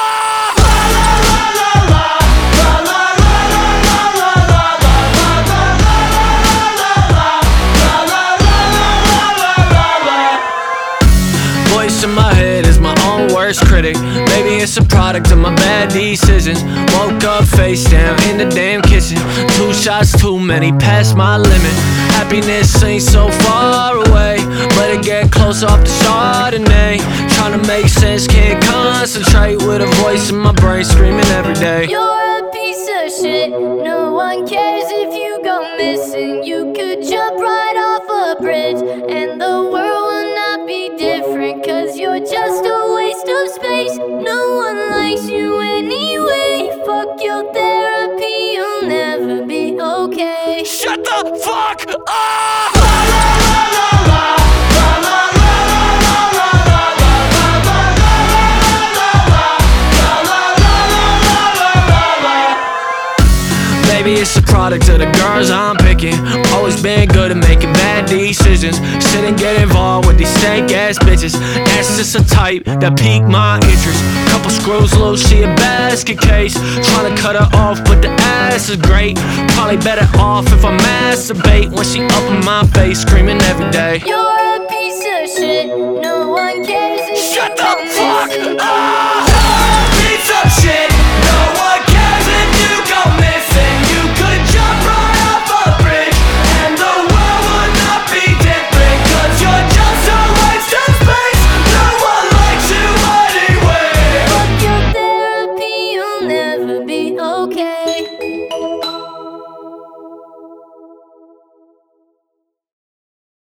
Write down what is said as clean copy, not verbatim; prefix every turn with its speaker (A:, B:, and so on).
A: Voice in my head is my own worst critic. Maybe it's a product of my bad decisions. Woke up face down in the damn kitchen. 2 shots too many, past my limit. Happiness ain't so far away, but it get close off the Chardonnay. Trying to make sense, can't concentrate, with a voice in my brain screaming every day.
B: You're a piece of shit, no one cares if you go missing. You could jump right off a bridge and the world will not be different, cause you're just a waste of space. No one likes you anyway. Fuck your therapy, you'll never be okay.
A: Shut the fuck up! Maybe it's a product of the girls I'm picking. Always been good at making bad decisions. Shouldn't get involved with these stank ass bitches. That's just a type that piqued my interest. Couple screws loose, she a basket case. Trying to cut her off, but the ass is great. Probably better off if I masturbate when she up in my face, screaming every day.
B: You're a piece of shit, no one cares if
A: Shut
B: you
A: the
B: go
A: fuck
B: missing.
A: up!